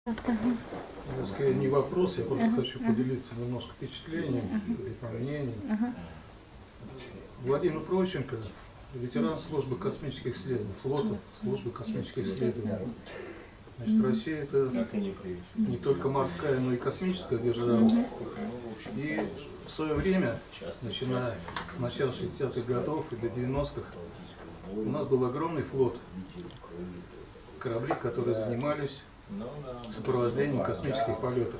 Это скорее не вопрос, я просто хочу поделиться немножко впечатлением или там мнением. Владимир Проченко, ветеран службы космических исследований, флота службы космических исследований. Значит, Россия это не только морская, но и космическая держава. И в свое время, начиная с начала 60-х годов и до 90-х, у нас был огромный флот кораблей, которые занимались сопровождением космических полетов.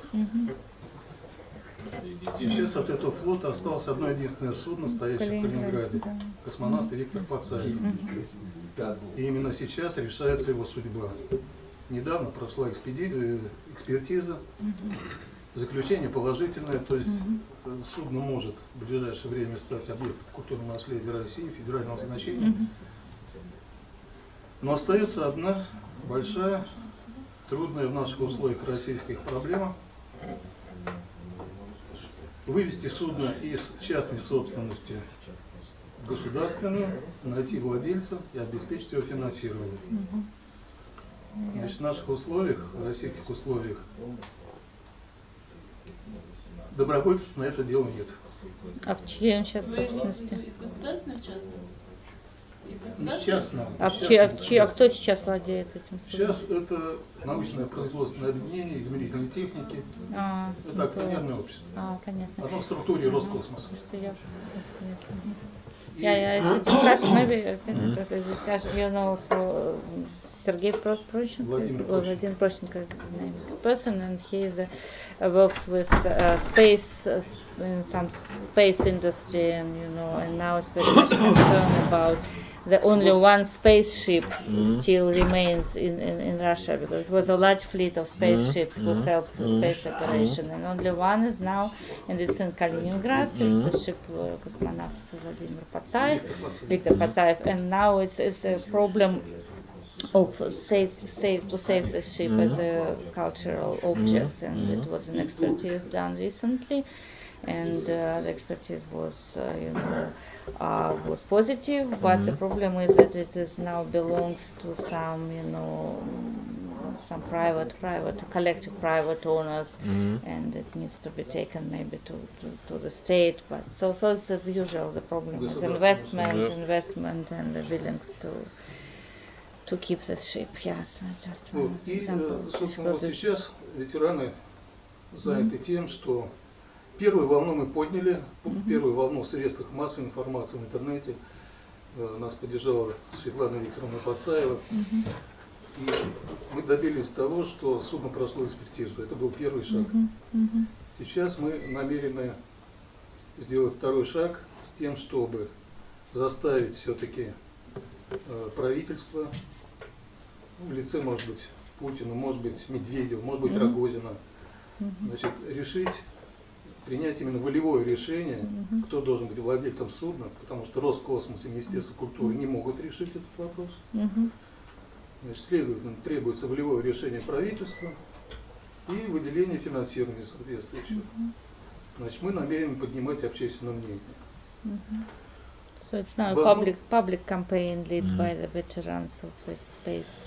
Сейчас от этого флота осталось одно единственное судно, стоящее в Калининграде. Космонавт Виктор Пацаев. И именно сейчас решается его судьба. Недавно прошла экспертиза, заключение положительное, то есть судно может в ближайшее время стать объектом культурного наследия России, федерального значения. Но остается одна большая, трудная в наших условиях российских проблема: вывести судно из частной собственности в государственную, найти владельца и обеспечить его финансирование. Значит, в наших условиях, в российских условиях, добровольцев на это дело нет. А в чьей он сейчас собственности? Из государственной в частную? А кто сейчас владеет этим судом? Сейчас это научное производственное объединение измерительной техники. Это акционерное общество. Понятно. Оно в структуре Роскосмоса. It's a discussion, maybe I can just a discussion, you know, so Sergei Prochenko, Vladimir Prochenko is the name of the person, and he works with space, in some space industry, and you know, and now is very much concerned about the only one spaceship still remains in Russia, because it was a large fleet of spaceships who helped the space operation, and only one is now, and it's in Kaliningrad. It's a ship cosmonaut Vladimir Patsayev, Viktor Patsayev, and now it's a problem of to save the ship as a cultural object, and it was an expertise done recently. And the expertise was, was positive, but the problem is that it is now belongs to some, some private collective private owners, and it needs to be taken maybe to the state. But so it's as usual. The problem is investment, and the willingness to keep the ship. Yes, just one example. Собственно, вот сейчас ветераны заняты тем, что первую волну мы подняли, первую волну в средствах массовой информации в интернете. Нас поддержала Светлана Викторовна Пацаева. И мы добились того, что судно прошло экспертизу. Это был первый шаг. Сейчас мы намерены сделать второй шаг с тем, чтобы заставить все-таки правительство, в лице, может быть, Путина, может быть, Медведева, может быть, Рогозина, значит, решить, принять именно волевое решение, кто должен быть владельцем судна, потому что Роскосмос и Министерство культуры не могут решить этот вопрос. Значит, следовательно, требуется волевое решение правительства и выделение финансирования соответствующего. Значит, мы намерены поднимать общественное мнение. So it's now a public campaign led by the veterans of the space,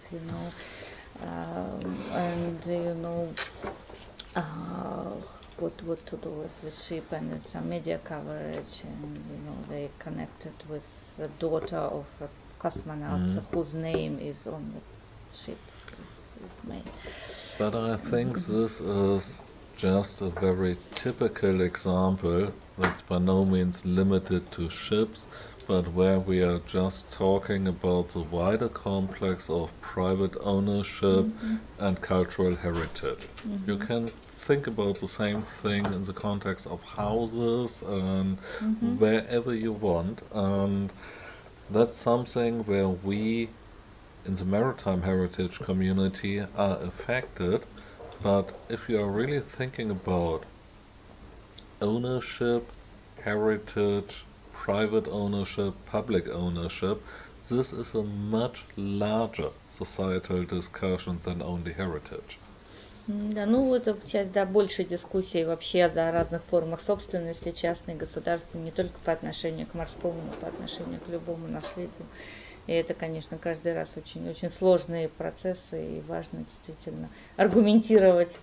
what to do with the ship, and it's some media coverage, and they connected with the daughter of a cosmonaut whose name is on the ship is made. But I think this is just a very typical example that's by no means limited to ships, but where we are just talking about the wider complex of private ownership and cultural heritage. You can think about the same thing in the context of houses and wherever you want, and that's something where we in the maritime heritage community are affected. But if you are really thinking about ownership, heritage, private ownership, public ownership, this is a much larger societal discussion than only heritage. Да, ну это часть, да, больше дискуссий вообще о разных формах собственности, частной, государственной, не только по отношению к морскому, но по отношению к любому наследию. И это, конечно, каждый раз очень, очень сложные процессы, и важно действительно аргументировать,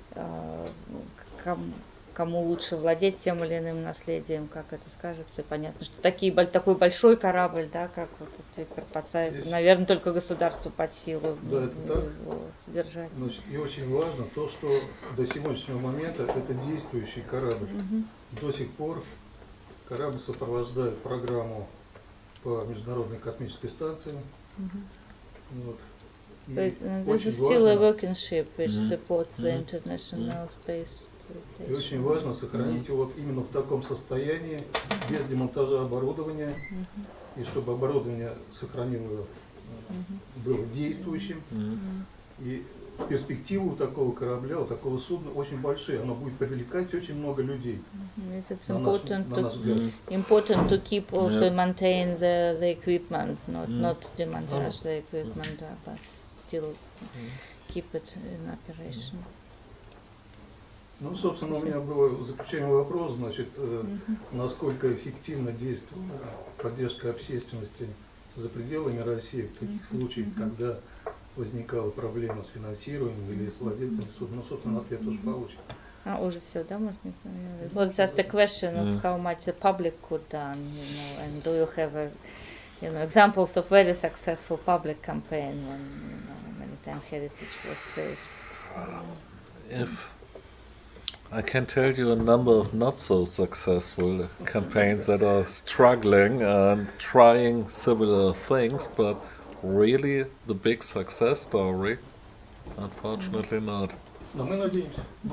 кому лучше владеть тем или иным наследием, как это скажется. И понятно, что такой большой корабль, да, как вот Виктор Пацаев, наверное, только государству под силу его содержать. Значит, и очень важно то, что до сегодняшнего момента это действующий корабль. До сих пор корабль сопровождает программу по Международной космической станции. Вот. So this is still a working ship which supports the International Space Station. И очень важно сохранить его вот именно в таком состоянии, без демонтажа оборудования, и чтобы оборудование сохранило, было действующим. И перспективы у такого корабля, у такого судна очень большие. Оно будет привлекать очень много людей. It's important to keep also maintain the equipment, not demontage the equipment, but still keep it in operation. Ну, собственно, у меня был заключительный вопрос, значит, насколько эффективно действовала поддержка общественности за пределами России в таких случаях, когда возникала проблема с финансированием или с владельцем судна. Ну, собственно, ответ тоже получен. Уже все, да, можно не знаю. It was just a question of how much the public could done, and do you have examples of very successful public campaign when Maritime Heritage was saved? If I can tell you a number of not so successful campaigns that are struggling and trying similar things, but really the big success story, unfortunately not. Но мы надеемся.